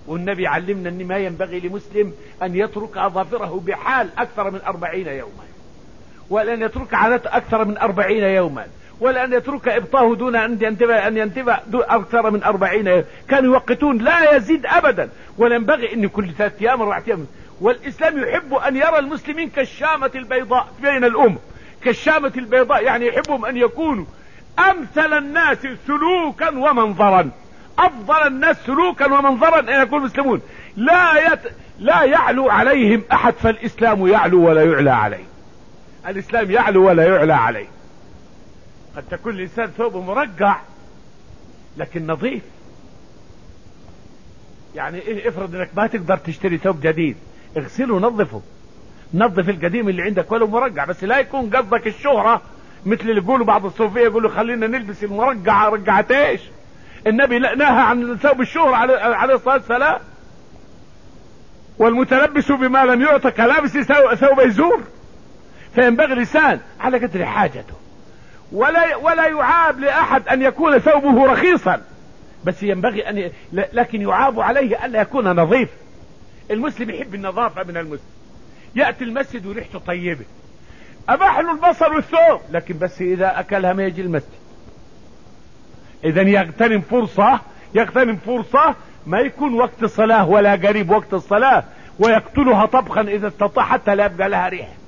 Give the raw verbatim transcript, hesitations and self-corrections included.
والنبي علمنا ان ما ينبغي لمسلم ان يترك اظافره بحال اكثر من اربعين يوما، ولن يترك عادته اكثر من اربعين يوما، ولأن يترك إبطاه دون أن ينتبه أن ينتبه أكثر من أربعين يوم. كانوا يوقتون لا يزيد أبدا، ولا ينبغي أن كل ثلاثة أيام أربعة أيام. والإسلام يحب أن يرى المسلمين كالشامة البيضاء بين الأمم، كالشامة البيضاء، يعني يحبهم أن يكونوا أمثل الناس سلوكا ومنظرا، أفضل الناس سلوكا ومنظرا أن يكونوا مسلمون، لا يت... لا يعلو عليهم أحد، فالإسلام يعلو ولا يعلى عليه. الإسلام يعلو ولا يعلى عليه. قد تكون الإنسان ثوبه مرقع لكن نظيف، يعني إيه؟ افرض انك ما تقدر تشتري ثوب جديد، اغسله ونظفه، نظف القديم اللي عندك ولو مرقع، بس لا يكون قصدك الشهرة مثل اللي يقولوا بعض الصوفية، يقولوا خلينا نلبس المرقع رقعت ايش. النبي نهى عن ثوب الشهرة عليه الصلاة والسلام. والمتلبس بما لم يعطى كلابس ثوب يزور. فينبغي الإنسان على قدر حاجته، ولا ولا يعاب لأحد أن يكون ثوبه رخيصا، بس ينبغي أن ي... لكن يعاب عليه ألا يكون نظيف. المسلم يحب النظافة من المسلم، يأتي المسجد وريحته طيبة، أباح له البصل والثوم، لكن بس إذا أكلها ما يجي المسجد. إذا يغتنم فرصة، يغتنم فرصة ما يكون وقت الصلاة ولا قريب وقت الصلاة، ويقتلها طبخا إذا استطاع حتى لا يبقى لها ريح.